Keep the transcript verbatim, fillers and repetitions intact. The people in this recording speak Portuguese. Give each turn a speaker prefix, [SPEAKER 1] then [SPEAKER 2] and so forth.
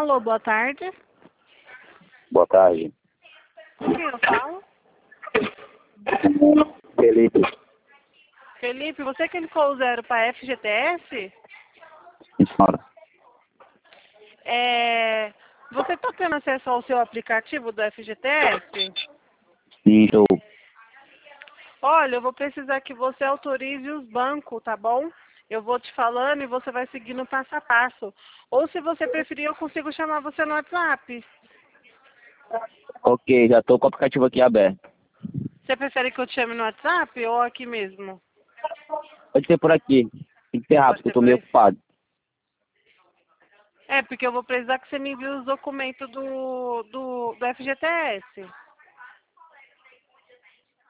[SPEAKER 1] Alô, boa tarde.
[SPEAKER 2] Boa tarde.
[SPEAKER 1] Com quem eu falo?
[SPEAKER 2] Felipe.
[SPEAKER 1] Felipe, você clicou o zero para F G T S?
[SPEAKER 2] Sim, senhora.
[SPEAKER 1] É... Você está tendo acesso ao seu aplicativo do F G T S?
[SPEAKER 2] Sim, estou.
[SPEAKER 1] Olha, eu vou precisar que você autorize os bancos, tá bom? Eu vou te falando e você vai seguindo passo a passo. Ou se você preferir, eu consigo chamar você no WhatsApp.
[SPEAKER 2] Ok, já estou com o aplicativo aqui aberto.
[SPEAKER 1] Você prefere que eu te chame no WhatsApp ou aqui mesmo?
[SPEAKER 2] Pode ser por aqui. Tem que ser
[SPEAKER 1] Pode
[SPEAKER 2] rápido, que eu
[SPEAKER 1] ser
[SPEAKER 2] estou
[SPEAKER 1] por
[SPEAKER 2] meio
[SPEAKER 1] aí.
[SPEAKER 2] ocupado.
[SPEAKER 1] É, porque eu vou precisar que você me envie os documentos do, do, do F G T S.